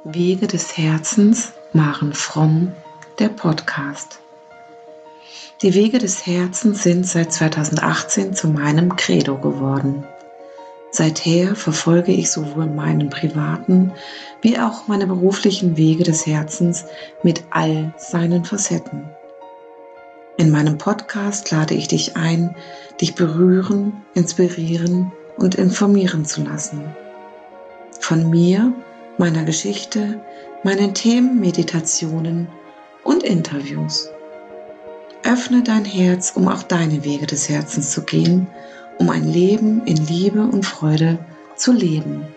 Wege des Herzens, Maren Fromm, der Podcast. Die Wege des Herzens sind seit 2018 zu meinem Credo geworden. Seither verfolge ich sowohl meinen privaten wie auch meine beruflichen Wege des Herzens mit all seinen Facetten. In meinem Podcast lade ich dich ein, dich berühren, inspirieren und informieren zu lassen. Von mir, meiner Geschichte, meinen Themen, Meditationen und Interviews. Öffne dein Herz, um auf deine Wege des Herzens zu gehen, um ein Leben in Liebe und Freude zu leben.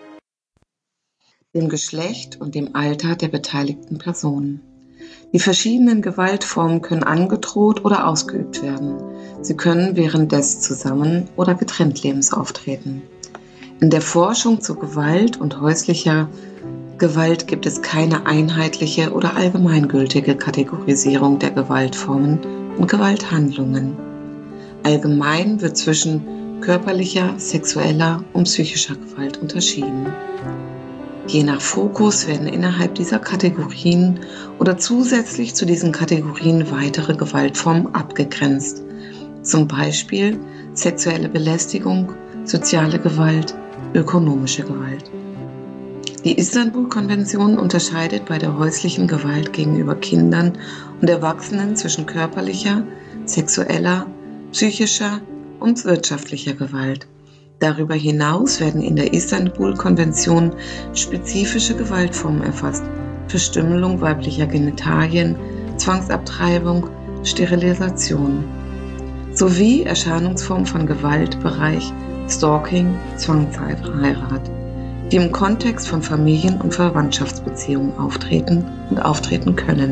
Dem Geschlecht und dem Alter der beteiligten Personen. Die verschiedenen Gewaltformen können angedroht oder ausgeübt werden. Sie können während des Zusammen- oder Getrenntlebens auftreten. In der Forschung zu Gewalt und häuslicher Gewalt gibt es keine einheitliche oder allgemeingültige Kategorisierung der Gewaltformen und Gewalthandlungen. Allgemein wird zwischen körperlicher, sexueller und psychischer Gewalt unterschieden. Je nach Fokus werden innerhalb dieser Kategorien oder zusätzlich zu diesen Kategorien weitere Gewaltformen abgegrenzt. Zum Beispiel sexuelle Belästigung, soziale Gewalt, ökonomische Gewalt. Die Istanbul-Konvention unterscheidet bei der häuslichen Gewalt gegenüber Kindern und Erwachsenen zwischen körperlicher, sexueller, psychischer und wirtschaftlicher Gewalt. Darüber hinaus werden in der Istanbul-Konvention spezifische Gewaltformen erfasst: Verstümmelung weiblicher Genitalien, Zwangsabtreibung, Sterilisation, sowie Erscheinungsformen von Gewaltbereich Stalking, Zwangsheirat, die im Kontext von Familien- und Verwandtschaftsbeziehungen auftreten und auftreten können.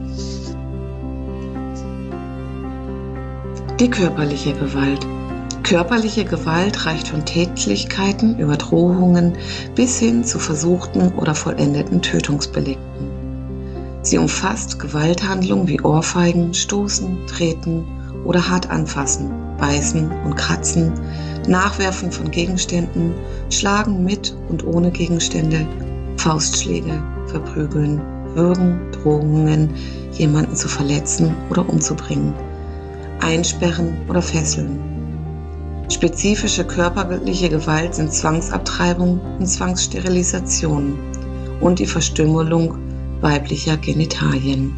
Die körperliche Gewalt. Körperliche Gewalt reicht von Tätlichkeiten über Drohungen bis hin zu versuchten oder vollendeten Tötungsdelikten. Sie umfasst Gewalthandlungen wie Ohrfeigen, Stoßen, Treten oder hart anfassen, Beißen und Kratzen, Nachwerfen von Gegenständen, Schlagen mit und ohne Gegenstände, Faustschläge, Verprügeln, Würgen, Drohungen, jemanden zu verletzen oder umzubringen, Einsperren oder Fesseln. Spezifische körperliche Gewalt sind Zwangsabtreibung und Zwangssterilisation und die Verstümmelung weiblicher Genitalien.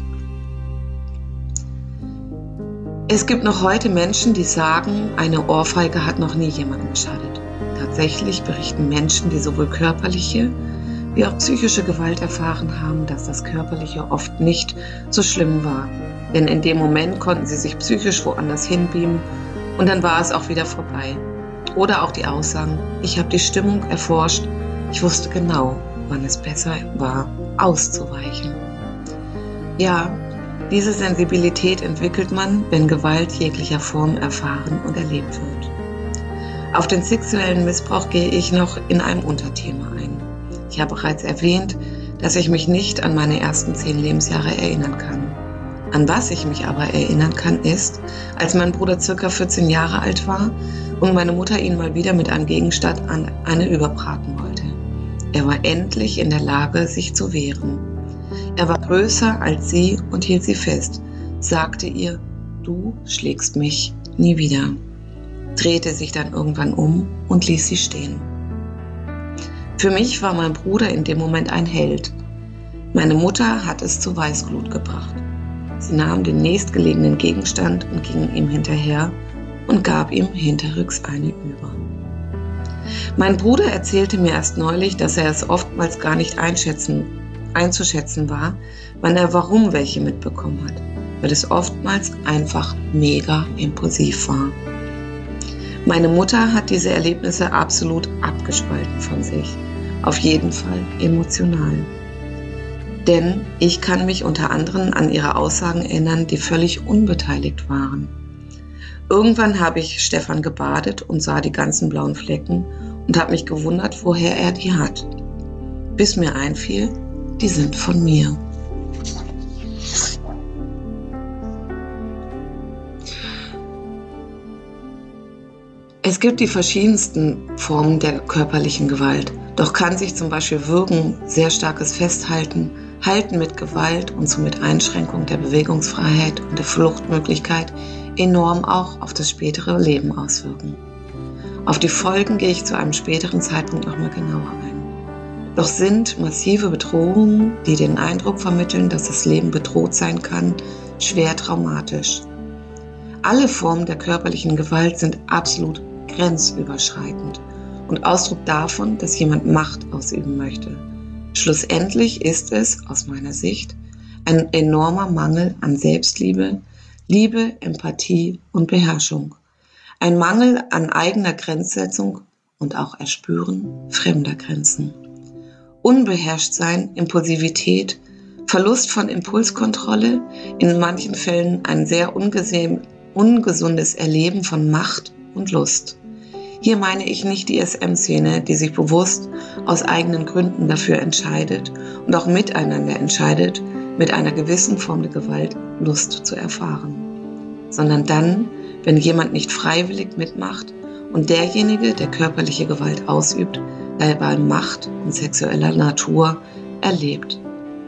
Es gibt noch heute Menschen, die sagen, eine Ohrfeige hat noch nie jemandem geschadet. Tatsächlich berichten Menschen, die sowohl körperliche wie auch psychische Gewalt erfahren haben, dass das Körperliche oft nicht so schlimm war. Denn in dem Moment konnten sie sich psychisch woanders hinbeamen und dann war es auch wieder vorbei. Oder auch die Aussagen: Ich habe die Stimmung erforscht, ich wusste genau, wann es besser war, auszuweichen. Ja, diese Sensibilität entwickelt man, wenn Gewalt jeglicher Form erfahren und erlebt wird. Auf den sexuellen Missbrauch gehe ich noch in einem Unterthema ein. Ich habe bereits erwähnt, dass ich mich nicht an meine ersten 10 Lebensjahre erinnern kann. An was ich mich aber erinnern kann, ist, als mein Bruder ca. 14 Jahre alt war und meine Mutter ihn mal wieder mit einem Gegenstand an eine überbraten wollte. Er war endlich in der Lage, sich zu wehren. Er war größer als sie und hielt sie fest, sagte ihr: Du schlägst mich nie wieder, drehte sich dann irgendwann um und ließ sie stehen. Für mich war mein Bruder in dem Moment ein Held. Meine Mutter hat es zu Weißglut gebracht. Sie nahm den nächstgelegenen Gegenstand und ging ihm hinterher und gab ihm hinterrücks eine über. Mein Bruder erzählte mir erst neulich, dass er es oftmals gar nicht einzuschätzen war, wann er warum welche mitbekommen hat, weil es oftmals einfach mega impulsiv war. Meine Mutter hat diese Erlebnisse absolut abgespalten von sich, auf jeden Fall emotional. Denn ich kann mich unter anderem an ihre Aussagen erinnern, die völlig unbeteiligt waren. Irgendwann habe ich Stefan gebadet und sah die ganzen blauen Flecken und habe mich gewundert, woher er die hat. Bis mir einfiel, die sind von mir. Es gibt die verschiedensten Formen der körperlichen Gewalt, doch kann sich zum Beispiel Würgen, sehr starkes Festhalten, Halten mit Gewalt und somit Einschränkung der Bewegungsfreiheit und der Fluchtmöglichkeit enorm auch auf das spätere Leben auswirken. Auf die Folgen gehe ich zu einem späteren Zeitpunkt nochmal genauer ein. Doch sind massive Bedrohungen, die den Eindruck vermitteln, dass das Leben bedroht sein kann, schwer traumatisch. Alle Formen der körperlichen Gewalt sind absolut grenzüberschreitend und Ausdruck davon, dass jemand Macht ausüben möchte. Schlussendlich ist es, aus meiner Sicht, ein enormer Mangel an Selbstliebe, Liebe, Empathie und Beherrschung. Ein Mangel an eigener Grenzsetzung und auch Erspüren fremder Grenzen. Unbeherrschtsein, Impulsivität, Verlust von Impulskontrolle, in manchen Fällen ein sehr ungesundes Erleben von Macht und Lust. Hier meine ich nicht die SM-Szene, die sich bewusst aus eigenen Gründen dafür entscheidet und auch miteinander entscheidet, mit einer gewissen Form der Gewalt Lust zu erfahren. Sondern dann, wenn jemand nicht freiwillig mitmacht und derjenige, der körperliche Gewalt ausübt, dabei Macht und sexueller Natur erlebt.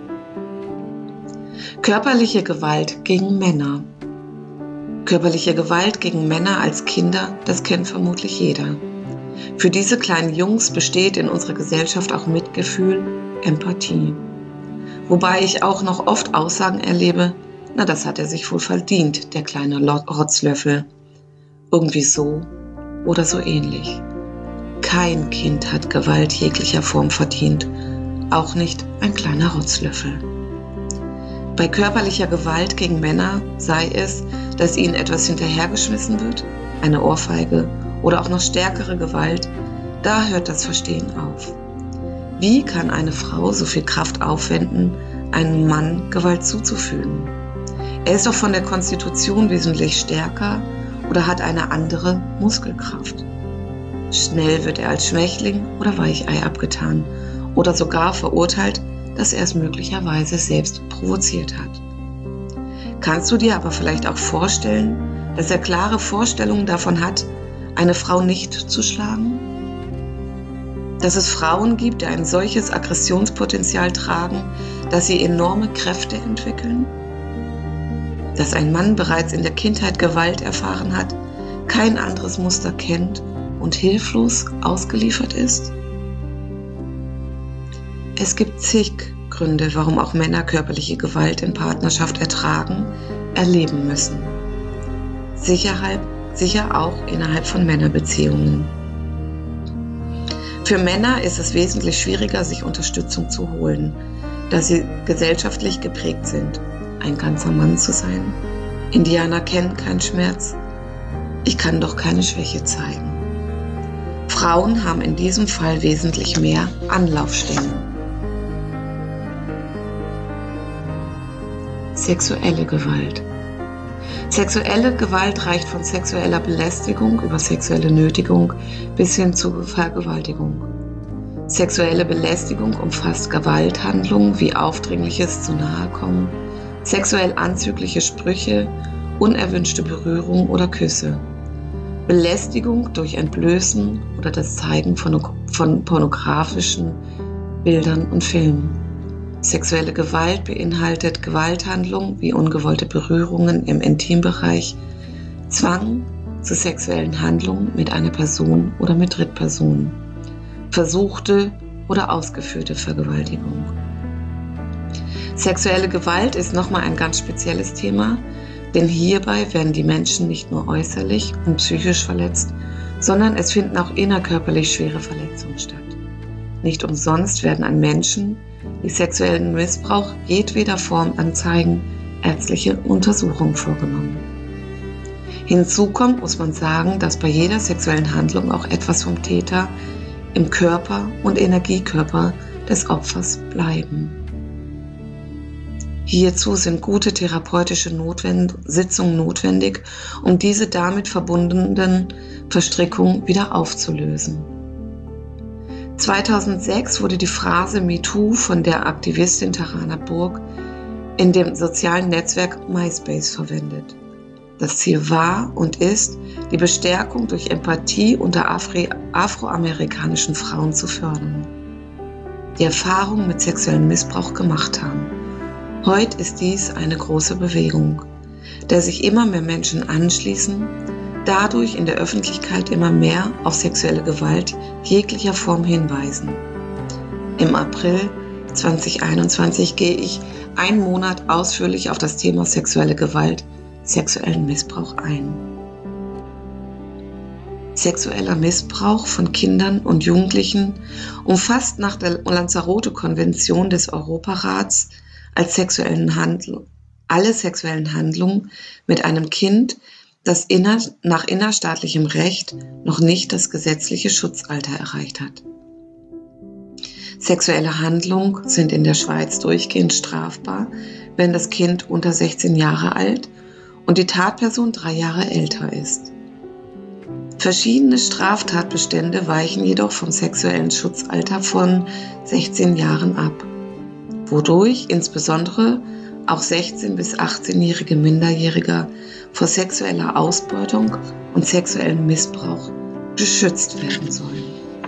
Körperliche Gewalt gegen Männer. Körperliche Gewalt gegen Männer als Kinder, das kennt vermutlich jeder. Für diese kleinen Jungs besteht in unserer Gesellschaft auch Mitgefühl, Empathie. Wobei ich auch noch oft Aussagen erlebe, na, das hat er sich wohl verdient, der kleine Rotzlöffel. Irgendwie so oder so ähnlich. Kein Kind hat Gewalt jeglicher Form verdient, auch nicht ein kleiner Rotzlöffel. Bei körperlicher Gewalt gegen Männer sei es, dass ihnen etwas hinterhergeschmissen wird, eine Ohrfeige oder auch noch stärkere Gewalt, da hört das Verstehen auf. Wie kann eine Frau so viel Kraft aufwenden, einem Mann Gewalt zuzufügen? Er ist doch von der Konstitution wesentlich stärker oder hat eine andere Muskelkraft. Schnell wird er als Schwächling oder Weichei abgetan oder sogar verurteilt, dass er es möglicherweise selbst provoziert hat. Kannst du dir aber vielleicht auch vorstellen, dass er klare Vorstellungen davon hat, eine Frau nicht zu schlagen? Dass es Frauen gibt, die ein solches Aggressionspotenzial tragen, dass sie enorme Kräfte entwickeln? Dass ein Mann bereits in der Kindheit Gewalt erfahren hat, kein anderes Muster kennt und hilflos ausgeliefert ist? Es gibt zig Gründe, warum auch Männer körperliche Gewalt in Partnerschaft ertragen, erleben müssen. Sicher auch innerhalb von Männerbeziehungen. Für Männer ist es wesentlich schwieriger, sich Unterstützung zu holen, da sie gesellschaftlich geprägt sind, ein ganzer Mann zu sein. Indianer kennen keinen Schmerz. Ich kann doch keine Schwäche zeigen. Frauen haben in diesem Fall wesentlich mehr Anlaufstellen. Sexuelle Gewalt. Sexuelle Gewalt reicht von sexueller Belästigung über sexuelle Nötigung bis hin zu Vergewaltigung. Sexuelle Belästigung umfasst Gewalthandlungen wie aufdringliches Zunahekommen, sexuell anzügliche Sprüche, unerwünschte Berührung oder Küsse. Belästigung durch Entblößen oder das Zeigen von pornografischen Bildern und Filmen. Sexuelle Gewalt beinhaltet Gewalthandlungen wie ungewollte Berührungen im Intimbereich, Zwang zu sexuellen Handlungen mit einer Person oder mit Drittpersonen, versuchte oder ausgeführte Vergewaltigung. Sexuelle Gewalt ist nochmal ein ganz spezielles Thema, denn hierbei werden die Menschen nicht nur äußerlich und psychisch verletzt, sondern es finden auch innerkörperlich schwere Verletzungen statt. Nicht umsonst werden an Menschen, die sexuellen Missbrauch jedweder Form anzeigen, ärztliche Untersuchungen vorgenommen. Hinzu kommt, muss man sagen, dass bei jeder sexuellen Handlung auch etwas vom Täter im Körper und Energiekörper des Opfers bleiben. Hierzu sind gute therapeutische Sitzungen notwendig, um diese damit verbundenen Verstrickungen wieder aufzulösen. 2006 wurde die Phrase MeToo von der Aktivistin Tarana Burg in dem sozialen Netzwerk MySpace verwendet. Das Ziel war und ist, die Bestärkung durch Empathie unter afroamerikanischen Frauen zu fördern, die Erfahrungen mit sexuellem Missbrauch gemacht haben. Heute ist dies eine große Bewegung, der sich immer mehr Menschen anschließen, dadurch in der Öffentlichkeit immer mehr auf sexuelle Gewalt jeglicher Form hinweisen. Im April 2021 gehe ich einen Monat ausführlich auf das Thema sexuelle Gewalt, sexuellen Missbrauch ein. Sexueller Missbrauch von Kindern und Jugendlichen umfasst nach der Lanzarote-Konvention des Europarats als alle sexuellen Handlungen mit einem Kind, das nach innerstaatlichem Recht noch nicht das gesetzliche Schutzalter erreicht hat. Sexuelle Handlungen sind in der Schweiz durchgehend strafbar, wenn das Kind unter 16 Jahre alt und die Tatperson 3 Jahre älter ist. Verschiedene Straftatbestände weichen jedoch vom sexuellen Schutzalter von 16 Jahren ab, wodurch insbesondere auch 16- bis 18-jährige Minderjährige vor sexueller Ausbeutung und sexuellem Missbrauch geschützt werden sollen.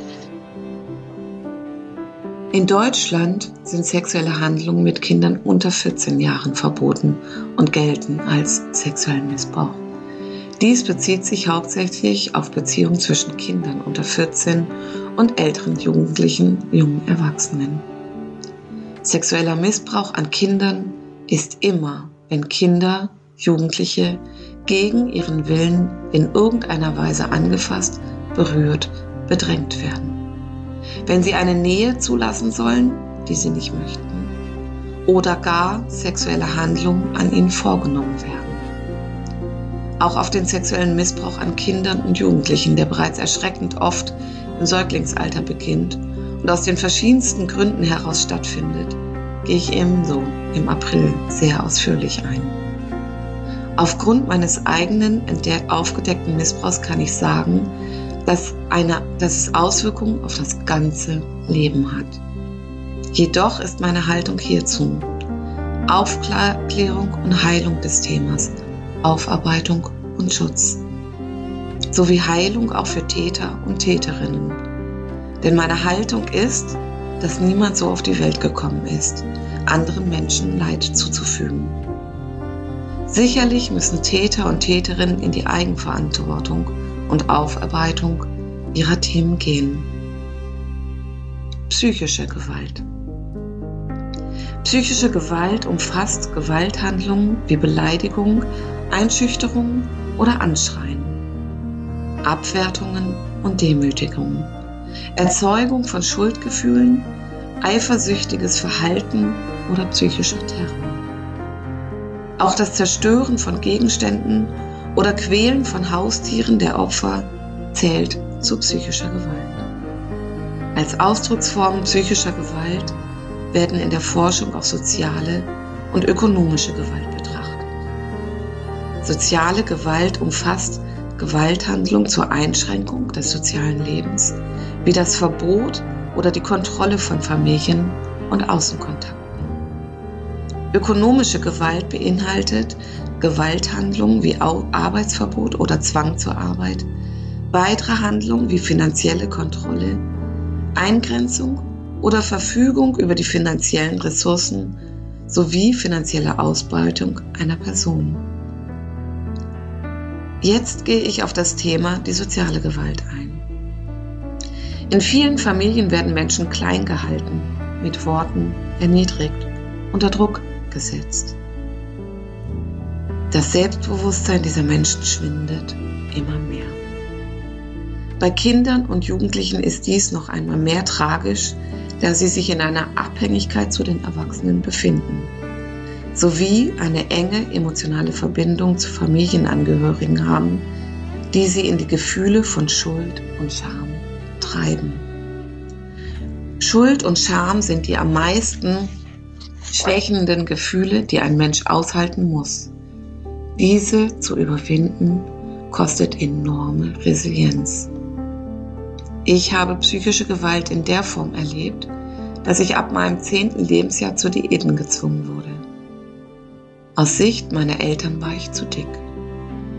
In Deutschland sind sexuelle Handlungen mit Kindern unter 14 Jahren verboten und gelten als sexuellen Missbrauch. Dies bezieht sich hauptsächlich auf Beziehungen zwischen Kindern unter 14 und älteren Jugendlichen, jungen Erwachsenen. Sexueller Missbrauch an Kindern ist immer, wenn Kinder, Jugendliche gegen ihren Willen in irgendeiner Weise angefasst, berührt, bedrängt werden. Wenn sie eine Nähe zulassen sollen, die sie nicht möchten, oder gar sexuelle Handlungen an ihnen vorgenommen werden. Auch auf den sexuellen Missbrauch an Kindern und Jugendlichen, der bereits erschreckend oft im Säuglingsalter beginnt und aus den verschiedensten Gründen heraus stattfindet, gehe ich ebenso im April sehr ausführlich ein. Aufgrund meines eigenen aufgedeckten Missbrauchs kann ich sagen, dass es Auswirkungen auf das ganze Leben hat. Jedoch ist meine Haltung hierzu Aufklärung und Heilung des Themas, Aufarbeitung und Schutz, sowie Heilung auch für Täter und Täterinnen. Denn meine Haltung ist, dass niemand so auf die Welt gekommen ist, anderen Menschen Leid zuzufügen. Sicherlich müssen Täter und Täterinnen in die Eigenverantwortung und Aufarbeitung ihrer Themen gehen. Psychische Gewalt. Psychische Gewalt umfasst Gewalthandlungen wie Beleidigung, Einschüchterung oder Anschreien, Abwertungen und Demütigungen, Erzeugung von Schuldgefühlen, eifersüchtiges Verhalten oder psychischer Terror. Auch das Zerstören von Gegenständen oder Quälen von Haustieren der Opfer zählt zu psychischer Gewalt. Als Ausdrucksformen psychischer Gewalt werden in der Forschung auch soziale und ökonomische Gewalt betrachtet. Soziale Gewalt umfasst Gewalthandlungen zur Einschränkung des sozialen Lebens, wie das Verbot oder die Kontrolle von Familien- und Außenkontakten. Ökonomische Gewalt beinhaltet Gewalthandlungen wie Arbeitsverbot oder Zwang zur Arbeit, weitere Handlungen wie finanzielle Kontrolle, Eingrenzung oder Verfügung über die finanziellen Ressourcen sowie finanzielle Ausbeutung einer Person. Jetzt gehe ich auf das Thema die soziale Gewalt ein. In vielen Familien werden Menschen klein gehalten, mit Worten erniedrigt, unter Druck gesetzt. Das Selbstbewusstsein dieser Menschen schwindet immer mehr. Bei Kindern und Jugendlichen ist dies noch einmal mehr tragisch, da sie sich in einer Abhängigkeit zu den Erwachsenen befinden, sowie eine enge emotionale Verbindung zu Familienangehörigen haben, die sie in die Gefühle von Schuld und Scham treiben. Schuld und Scham sind die am meisten schwächenden Gefühle, die ein Mensch aushalten muss. Diese zu überwinden, kostet enorme Resilienz. Ich habe psychische Gewalt in der Form erlebt, dass ich ab meinem 10. Lebensjahr zu Diäten gezwungen wurde. Aus Sicht meiner Eltern war ich zu dick.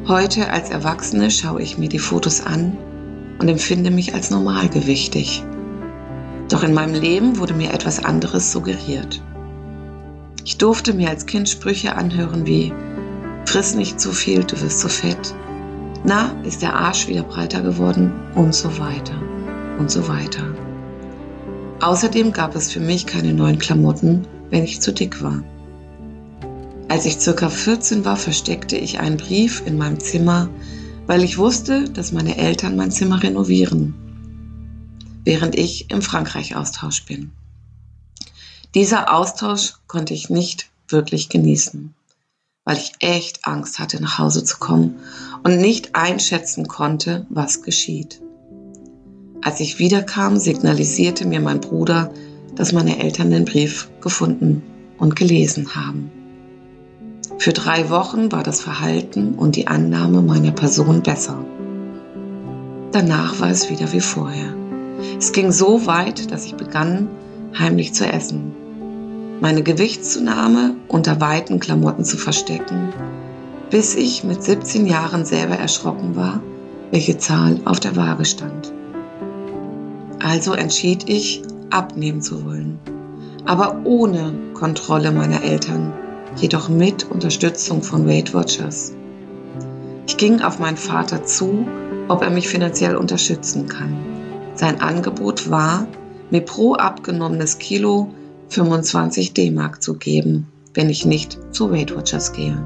Heute als Erwachsene schaue ich mir die Fotos an und empfinde mich als normalgewichtig. Doch in meinem Leben wurde mir etwas anderes suggeriert. Ich durfte mir als Kind Sprüche anhören wie: Friss nicht zu viel, du wirst zu fett. Na, ist der Arsch wieder breiter geworden? Und so weiter und so weiter. Außerdem gab es für mich keine neuen Klamotten, wenn ich zu dick war. Als ich ca. 14 war, versteckte ich einen Brief in meinem Zimmer, weil ich wusste, dass meine Eltern mein Zimmer renovieren, während ich im Frankreich-Austausch bin. Dieser Austausch konnte ich nicht wirklich genießen, weil ich echt Angst hatte, nach Hause zu kommen und nicht einschätzen konnte, was geschieht. Als ich wiederkam, signalisierte mir mein Bruder, dass meine Eltern den Brief gefunden und gelesen haben. Für 3 Wochen war das Verhalten und die Annahme meiner Person besser. Danach war es wieder wie vorher. Es ging so weit, dass ich begann, heimlich zu essen, meine Gewichtszunahme unter weiten Klamotten zu verstecken, bis ich mit 17 Jahren selber erschrocken war, welche Zahl auf der Waage stand. Also entschied ich, abnehmen zu wollen, aber ohne Kontrolle meiner Eltern, jedoch mit Unterstützung von Weight Watchers. Ich ging auf meinen Vater zu, ob er mich finanziell unterstützen kann. Sein Angebot war, mir pro abgenommenes Kilo 25 D-Mark zu geben, wenn ich nicht zu Weight Watchers gehe.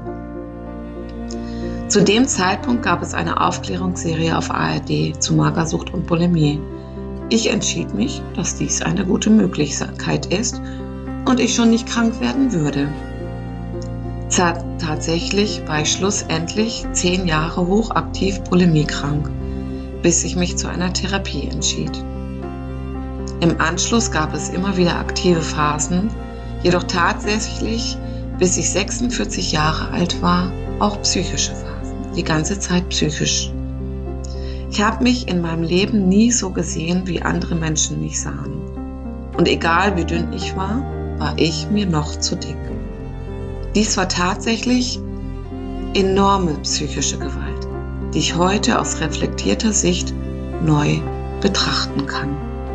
Zu dem Zeitpunkt gab es eine Aufklärungsserie auf ARD zu Magersucht und Bulimie. Ich entschied mich, dass dies eine gute Möglichkeit ist und ich schon nicht krank werden würde. Tatsächlich war ich schlussendlich 10 Jahre hochaktiv bulimiekrank, bis ich mich zu einer Therapie entschied. Im Anschluss gab es immer wieder aktive Phasen, jedoch tatsächlich, bis ich 46 Jahre alt war, auch psychische Phasen, die ganze Zeit psychisch. Ich habe mich in meinem Leben nie so gesehen, wie andere Menschen mich sahen. Und egal wie dünn ich war ich mir noch zu dick. Dies war tatsächlich enorme psychische Gewalt, die ich heute aus reflektierter Sicht neu betrachten kann.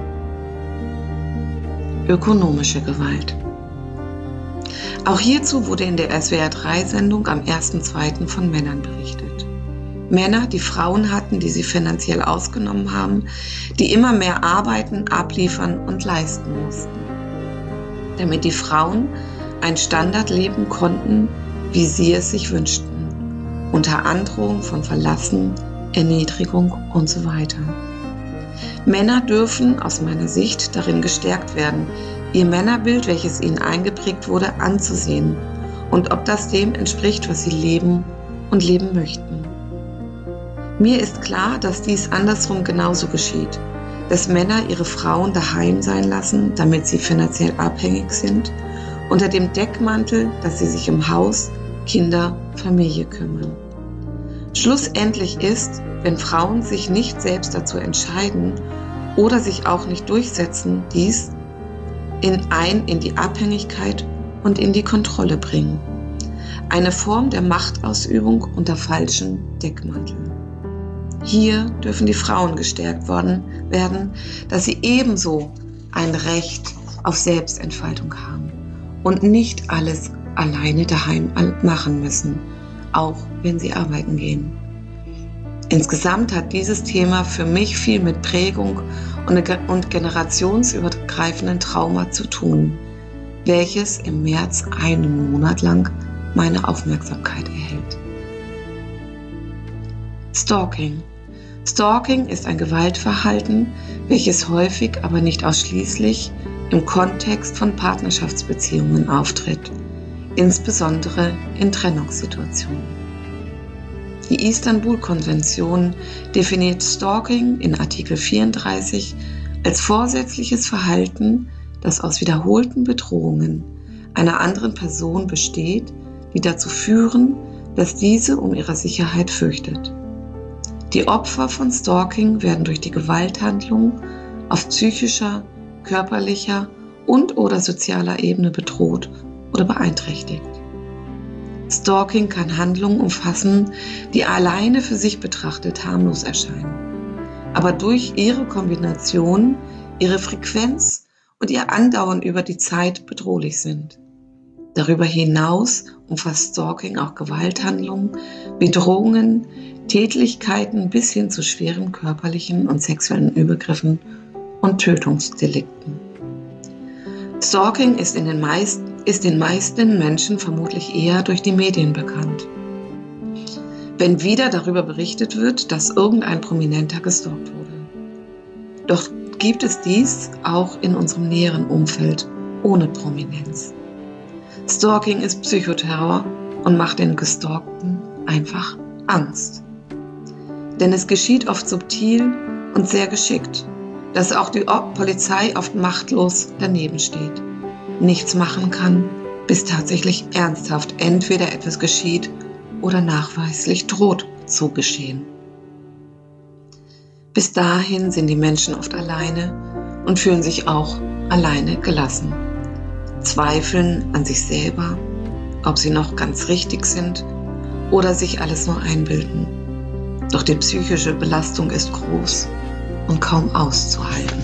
Ökonomische Gewalt. Auch hierzu wurde in der SWR3-Sendung am 1.2. von Männern berichtet. Männer, die Frauen hatten, die sie finanziell ausgenommen haben, die immer mehr arbeiten, abliefern und leisten mussten, damit die Frauen ein Standard leben konnten, wie sie es sich wünschten, unter Androhung von Verlassen, Erniedrigung und so weiter. Männer dürfen aus meiner Sicht darin gestärkt werden, ihr Männerbild, welches ihnen eingeprägt wurde, anzusehen und ob das dem entspricht, was sie leben und leben möchten. Mir ist klar, dass dies andersrum genauso geschieht, dass Männer ihre Frauen daheim sein lassen, damit sie finanziell abhängig sind, unter dem Deckmantel, dass sie sich um Haus, Kinder, Familie kümmern. Schlussendlich ist, wenn Frauen sich nicht selbst dazu entscheiden oder sich auch nicht durchsetzen, dies in die Abhängigkeit und in die Kontrolle bringen. Eine Form der Machtausübung unter falschen Deckmanteln. Hier dürfen die Frauen gestärkt werden, dass sie ebenso ein Recht auf Selbstentfaltung haben und nicht alles alleine daheim machen müssen, auch wenn sie arbeiten gehen. Insgesamt hat dieses Thema für mich viel mit Prägung und generationsübergreifenden Trauma zu tun, welches im März einen Monat lang meine Aufmerksamkeit erhält. Stalking. Stalking ist ein Gewaltverhalten, welches häufig, aber nicht ausschließlich im Kontext von Partnerschaftsbeziehungen auftritt, insbesondere in Trennungssituationen. Die Istanbul-Konvention definiert Stalking in Artikel 34 als vorsätzliches Verhalten, das aus wiederholten Bedrohungen einer anderen Person besteht, die dazu führen, dass diese um ihre Sicherheit fürchtet. Die Opfer von Stalking werden durch die Gewalthandlung auf psychischer, körperlicher und/oder sozialer Ebene bedroht oder beeinträchtigt. Stalking kann Handlungen umfassen, die alleine für sich betrachtet harmlos erscheinen, aber durch ihre Kombination, ihre Frequenz und ihr Andauern über die Zeit bedrohlich sind. Darüber hinaus umfasst Stalking auch Gewalthandlungen, Bedrohungen, Tätlichkeiten bis hin zu schweren körperlichen und sexuellen Übergriffen und Tötungsdelikten. Stalking ist den meisten Menschen vermutlich eher durch die Medien bekannt. Wenn wieder darüber berichtet wird, dass irgendein Prominenter gestalkt wurde. Doch gibt es dies auch in unserem näheren Umfeld ohne Prominenz. Stalking ist Psychoterror und macht den Gestalkten einfach Angst. Denn es geschieht oft subtil und sehr geschickt, dass auch die Polizei oft machtlos daneben steht, nichts machen kann, bis tatsächlich ernsthaft entweder etwas geschieht oder nachweislich droht zu geschehen. Bis dahin sind die Menschen oft alleine und fühlen sich auch alleine gelassen. Zweifeln an sich selber, ob sie noch ganz richtig sind oder sich alles nur einbilden. Doch die psychische Belastung ist groß und kaum auszuhalten.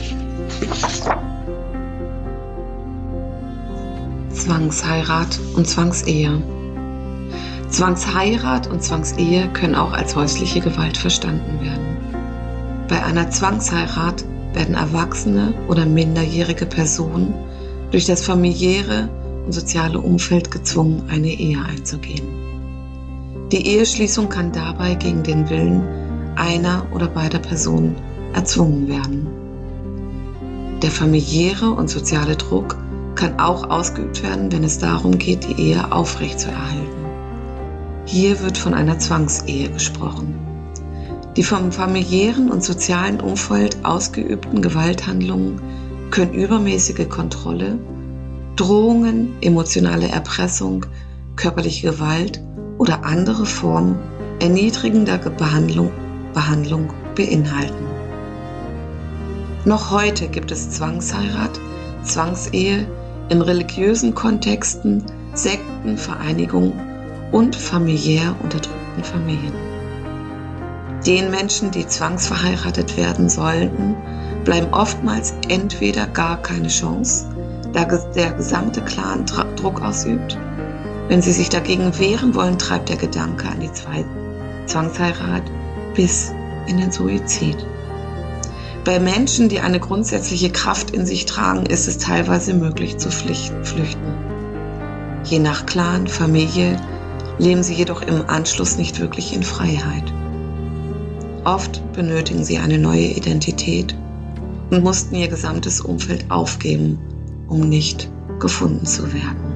Zwangsheirat und Zwangsehe. Zwangsheirat und Zwangsehe können auch als häusliche Gewalt verstanden werden. Bei einer Zwangsheirat werden erwachsene oder minderjährige Personen durch das familiäre und soziale Umfeld gezwungen, eine Ehe einzugehen. Die Eheschließung kann dabei gegen den Willen einer oder beider Personen erzwungen werden. Der familiäre und soziale Druck kann auch ausgeübt werden, wenn es darum geht, die Ehe aufrechtzuerhalten. Hier wird von einer Zwangsehe gesprochen. Die vom familiären und sozialen Umfeld ausgeübten Gewalthandlungen können übermäßige Kontrolle, Drohungen, emotionale Erpressung, körperliche Gewalt oder andere Formen erniedrigender Behandlung beinhalten. Noch heute gibt es Zwangsheirat, Zwangsehe in religiösen Kontexten, Sekten, Vereinigungen und familiär unterdrückten Familien. Den Menschen, die zwangsverheiratet werden sollten, bleiben oftmals entweder gar keine Chance, da der gesamte Clan Druck ausübt. Wenn sie sich dagegen wehren wollen, treibt der Gedanke an die Zwangsheirat bis in den Suizid. Bei Menschen, die eine grundsätzliche Kraft in sich tragen, ist es teilweise möglich zu flüchten. Je nach Clan, Familie leben sie jedoch im Anschluss nicht wirklich in Freiheit. Oft benötigen sie eine neue Identität und mussten ihr gesamtes Umfeld aufgeben, um nicht gefunden zu werden.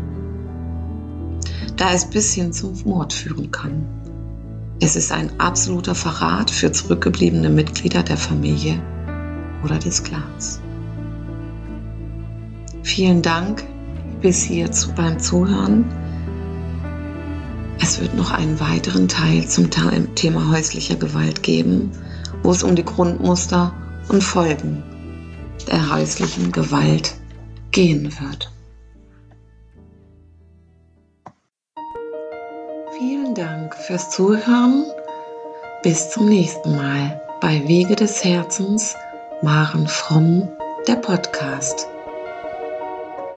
Da es bis hin zum Mord führen kann. Es ist ein absoluter Verrat für zurückgebliebene Mitglieder der Familie oder des Clans. Vielen Dank bis hierzu beim Zuhören. Es wird noch einen weiteren Teil zum Thema häuslicher Gewalt geben, wo es um die Grundmuster und Folgen der häuslichen Gewalt gehen wird. Vielen Dank fürs Zuhören. Bis zum nächsten Mal bei Wege des Herzens, Maren Fromm, der Podcast.